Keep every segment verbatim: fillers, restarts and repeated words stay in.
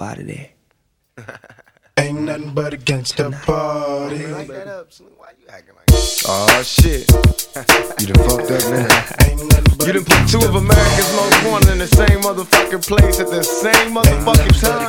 out of there. Ain't nothing but a gangsta party. Like that up, Slim. Why you acting like that? Oh shit. You done fucked up now. You done put two of America's most wanted in the same motherfucking place at the same motherfucking time.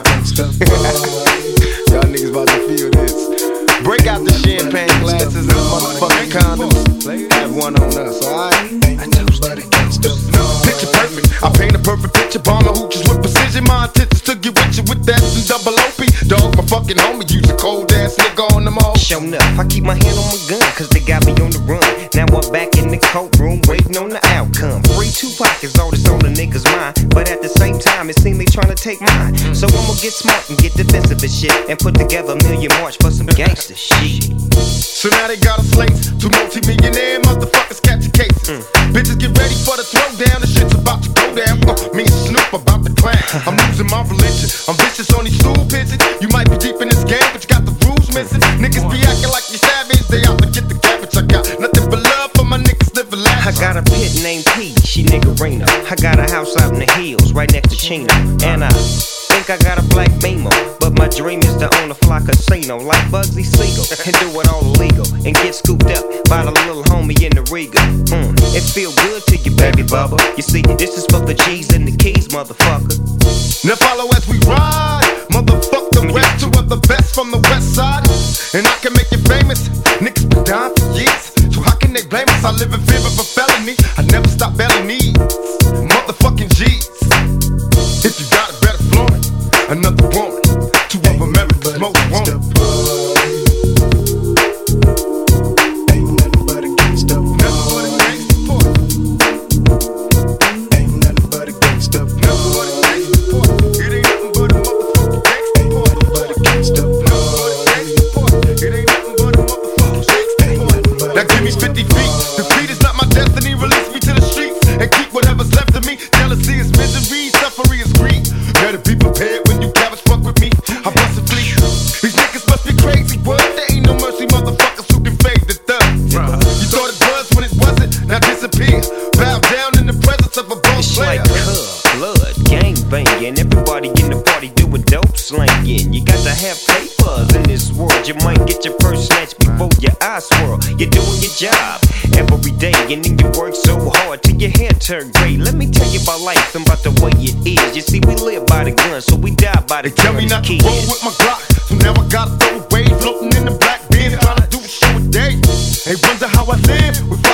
Y'all niggas about to feel this. Break out the champagne glasses and the motherfucking condoms. Have one on us, alright? Picture perfect. I paint a perfect picture. Bomber hooches with precision. My intentions to get with you with that and double O P. Dog, my fucking homie. Use a cold ass nigga on them all. Show enough. I keep my hand on my gun, cause they got me on the run. Now I'm back in the courtroom, waiting on the outcome. Free Tupac is all that's on the niggas' mind. But at the same time, it seems they tryna take mine. So I'ma get smart and get defensive and shit, and put together a million march for some gangster shit. So now they got a slate. Two multi-millionaire motherfuckers catch a case. Mm. Bitches get ready for the throwdown. The shit's about to go down. Uh, me and Snoop about to clan. I'm losing my religion. I'm vicious on these stool pigeons. You might be deep in this game, but you got the rules missing. Niggas be acting like you savage. They out to get the cabbage. I got nothing but love for my niggas living lavish. I got a pit named P, she niggerina. I got a house out in the hills, right next to Chino. And I think I got a black Beamer, but my dream is to own a fly casino like Bugsy Siegel and do it all illegal and get scooped up by the little homie in the Riga. Mm, it feel good to you, baby bubba. You see, this is for the G's and the keys, motherfucker. Now follow as we ride, motherfuck the rest. Two of the best from the west side, and I can make you famous. Niggas been dying for years, so how can they blame us? I live in fear of a felony. I never stop belly needs, motherfucking G's. If you got it, better flaunt it. Another woman, two of America's most wanted. Ain't nothing but a gangsta party. Ain't nothing but a gangsta party. It ain't nothing but a motherfucking gangsta party. It ain't nothing but a motherfucking gangsta party. Now give me fifty feet. Defeat is not my destiny. Release me to the streets and keep whatever's left of me. Jealousy is misery, suffering is greed. Better be prepared when you cabbage fuck with me. I bust a fleet. These niggas must be crazy. What? There ain't no mercy, motherfuckers who can fade the thug. You thought it was when it wasn't. Now disappear. Bow down in the presence of a boss It's player. like cub, blood, gang banging. Everybody in the party doing dope slanging. You got to have papers in this world. You might get your first snatch before your eyes swirl. You're doing your job every day, and then you work so hard till your hair turn gray. Let me tell you about life and about the way it is. You see, we live by the gun, so we die by the They tell me not to kids. roll with my Glock, so now I gotta throw away. Floating in the black beans, trying to do a show a day. They wonder how I live with